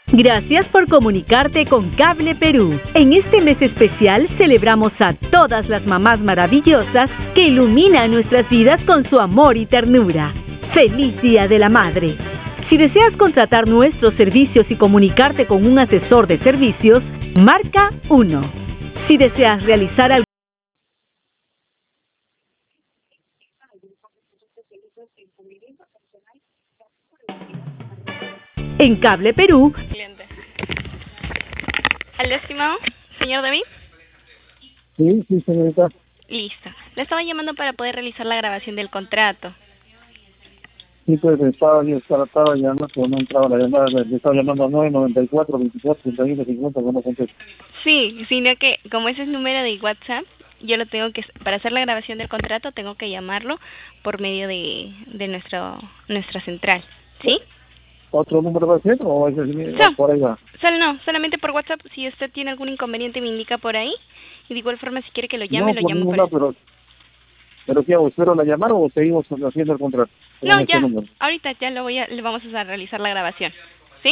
Gracias por comunicarte con Cable Perú. En este mes especial celebramos a todas las mamás maravillosas que iluminan nuestras vidas con su amor y ternura. ¡Feliz Día de la Madre! Si deseas contratar nuestros servicios y comunicarte con un asesor de servicios, marca 1. Si deseas realizar algo en Cable Perú. Cliente. ¿Al estimado, señor David? Sí, señorita. Listo. Le estaba llamando para poder realizar la grabación del contrato. Sí, pues estaba llamando, pero no entraba la llamada. Le estaba llamando a 994 24 31 50, que no contesto. Sí, sino que como ese es número de WhatsApp, yo lo tengo que, para hacer la grabación del contrato, tengo que llamarlo por medio de nuestra central. ¿Sí? ¿Otro número va a ser o es el, So, por ahí va? no, solamente por WhatsApp. Si usted tiene algún inconveniente, me indica por ahí. Y de igual forma, si quiere que lo llame, No, lo por llamo ningún por ahí. lado, pero ¿qué hago? ¿Espero la llamada o seguimos haciendo el contrato? No, Con este ya. número. Ahorita ya le vamos a realizar la grabación. ¿Sí?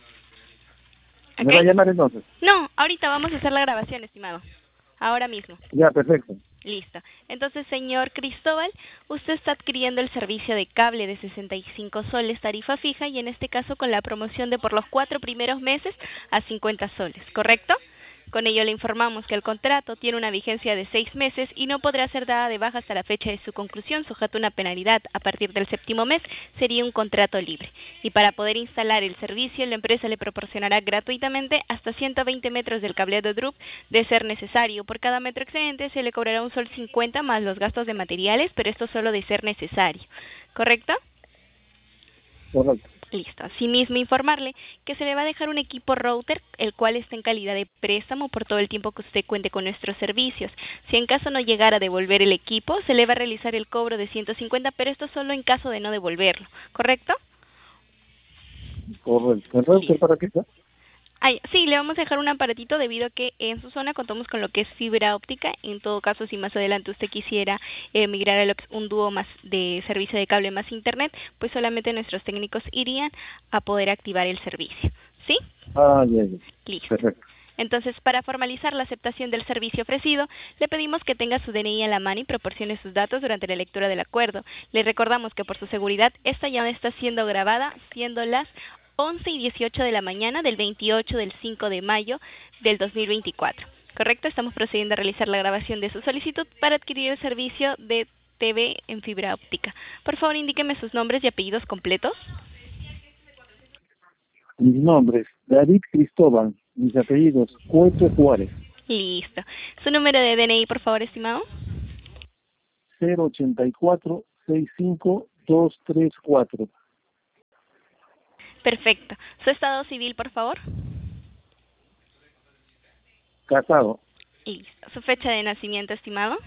¿Me va a ¿Ok? llamar entonces? No, ahorita vamos a hacer la grabación, estimado. Ahora mismo. Ya, perfecto. Listo. Entonces, señor Cristóbal, usted está adquiriendo el servicio de cable de 65 soles tarifa fija y en este caso con la promoción de por los 4 primeros meses a 50 soles, ¿correcto? Con ello le informamos que el contrato tiene una vigencia de 6 meses y no podrá ser dada de baja hasta la fecha de su conclusión, sujeto a una penalidad. A partir del 7º mes sería un contrato libre. Y para poder instalar el servicio, la empresa le proporcionará gratuitamente hasta 120 metros del cableado DRUP, de ser necesario. Por cada metro excedente se le cobrará un sol 50 más los gastos de materiales, pero esto solo de ser necesario. ¿Correcto? Correcto. Listo. Asimismo, informarle que se le va a dejar un equipo router, el cual está en calidad de préstamo por todo el tiempo que usted cuente con nuestros servicios. Si en caso no llegara a devolver el equipo, se le va a realizar el cobro de 150, pero esto solo en caso de no devolverlo. ¿Correcto? Correcto. ¿El router para qué está? Ay, sí, le vamos a dejar un aparatito debido a que en su zona contamos con lo que es fibra óptica. En todo caso, si más adelante usted quisiera migrar a lo que es un dúo más de servicio de cable más internet, pues solamente nuestros técnicos irían a poder activar el servicio. ¿Sí? Ya. Listo. Perfecto. Entonces, para formalizar la aceptación del servicio ofrecido, le pedimos que tenga su DNI a la mano y proporcione sus datos durante la lectura del acuerdo. Le recordamos que por su seguridad, esta llamada está siendo grabada, siendo las 11:18 de la mañana del 28 del 5 de mayo del 2024. ¿Correcto? Estamos procediendo a realizar la grabación de su solicitud para adquirir el servicio de TV en fibra óptica. Por favor, indíqueme sus nombres y apellidos completos. Mis nombres, David Cristóbal. Mis apellidos, Cueto Juárez. Listo. Su número de DNI, por favor, estimado. 084 65 234. Perfecto. Su estado civil, por favor. Casado. Listo. Su fecha de nacimiento, estimado.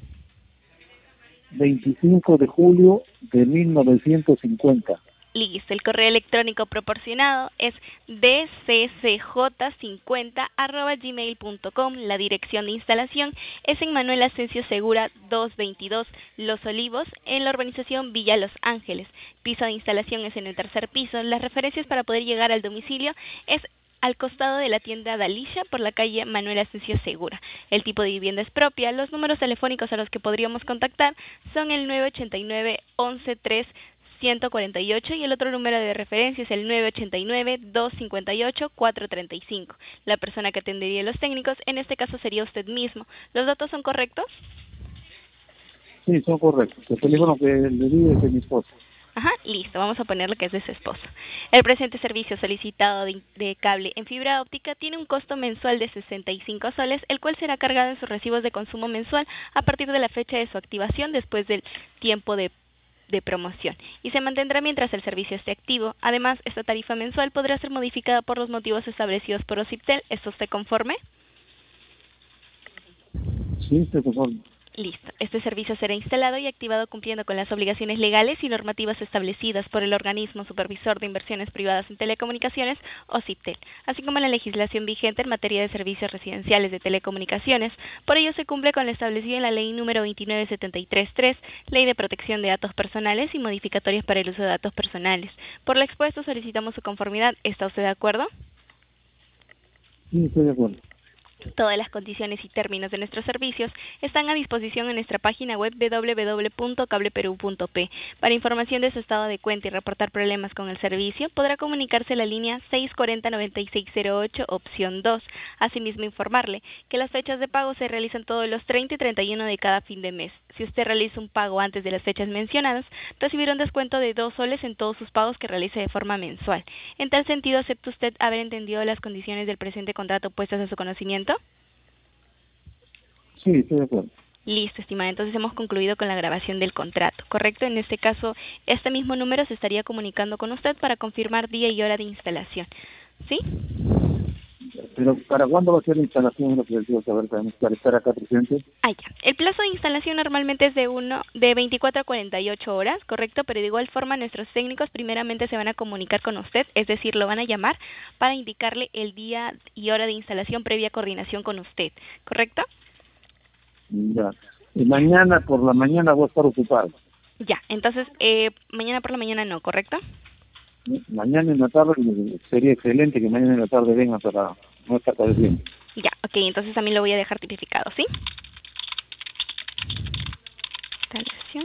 25 de julio de 1950. Listo. El correo electrónico proporcionado es dccj50@gmail.com. La dirección de instalación es en Manuel Asensio Segura 222, Los Olivos, en la urbanización Villa Los Ángeles. Piso de instalación es en el 3er piso. Las referencias para poder llegar al domicilio es al costado de la tienda Dalicia por la calle Manuel Asensio Segura. El tipo de vivienda es propia. Los números telefónicos a los que podríamos contactar son el 989 113 148 y el otro número de referencia es el 989-258-435. La persona que atendería a los técnicos en este caso sería usted mismo. ¿Los datos son correctos? Sí, son correctos. El teléfono que le di es de mi esposa. Ajá, listo, vamos a ponerle que es de su esposo. El presente servicio solicitado de cable en fibra óptica tiene un costo mensual de 65 soles, el cual será cargado en sus recibos de consumo mensual a partir de la fecha de su activación después del tiempo de promoción y se mantendrá mientras el servicio esté activo. Además, esta tarifa mensual podrá ser modificada por los motivos establecidos por OCIPTEL. ¿Está usted conforme? Sí, estoy conforme. Listo. Este servicio será instalado y activado cumpliendo con las obligaciones legales y normativas establecidas por el Organismo Supervisor de Inversiones Privadas en Telecomunicaciones, OCIPTEL, así como la legislación vigente en materia de servicios residenciales de telecomunicaciones. Por ello se cumple con lo establecido en la Ley número 29733, Ley de Protección de Datos Personales y modificatorias para el uso de datos personales. Por lo expuesto solicitamos su conformidad. ¿Está usted de acuerdo? Sí, estoy de acuerdo. Todas las condiciones y términos de nuestros servicios están a disposición en nuestra página web www.cableperu.p. Para información de su estado de cuenta y reportar problemas con el servicio, podrá comunicarse a la línea 640-9608, opción 2. Asimismo, informarle que las fechas de pago se realizan todos los 30 y 31 de cada fin de mes. Si usted realiza un pago antes de las fechas mencionadas, recibirá un descuento de 2 soles en todos sus pagos que realice de forma mensual. En tal sentido, ¿acepta usted haber entendido las condiciones del presente contrato puestas a su conocimiento? Sí, estoy de acuerdo. Listo, estimada. Entonces hemos concluido con la grabación del contrato, ¿correcto? En este caso, este mismo número se estaría comunicando con usted para confirmar día y hora de instalación, ¿sí? Pero ¿para cuándo va a ser la instalación? Es lo que quiero saber también, para estar acá presente. Ah, ya. El plazo de instalación normalmente es de 24 a 48 horas, ¿correcto? Pero de igual forma nuestros técnicos primeramente se van a comunicar con usted, es decir, lo van a llamar para indicarle el día y hora de instalación previa coordinación con usted, ¿correcto? Ya. Y mañana por la mañana voy a estar ocupado. Ya, entonces mañana por la mañana no, ¿correcto? Mañana en la tarde sería excelente que mañana en la tarde vengan para no estar padeciendo. Ya, ok, entonces también lo voy a dejar tipificado, ¿sí? Instalación.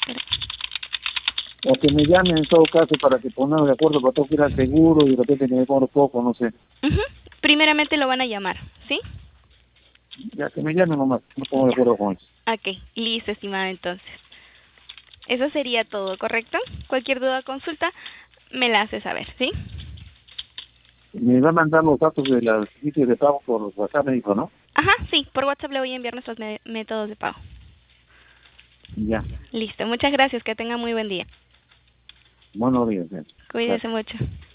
O que me llamen en todo caso para que pongamos de acuerdo, para todo que ir al seguro y de repente que me pongo poco, no sé. Primeramente lo van a llamar, ¿sí? Ya, que me llamen nomás, no pongo de acuerdo con eso. Ok, listo, estimada, entonces. Eso sería todo, ¿correcto? Cualquier duda o consulta, me la hace saber, ¿sí? Me va a mandar los datos de los sitios de pago por WhatsApp, me dijo, ¿no? Ajá, sí, por WhatsApp le voy a enviar nuestros métodos de pago. Ya. Listo, muchas gracias, que tenga muy buen día. Buenos días. Cuídese mucho.